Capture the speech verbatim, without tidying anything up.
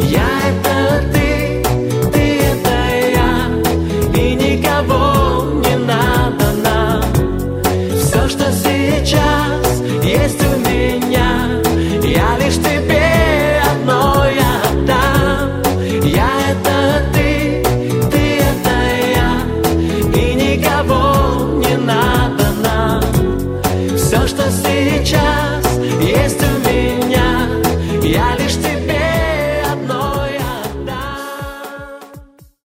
Я — это ты, ты — это я, и никого не надо нам. Все, что сейчас есть у меня, я лишь тебе одной отдам. Я — это ты, ты — это я, и никого не надо нам. Все, что сейчас есть у меня, я лишь тебе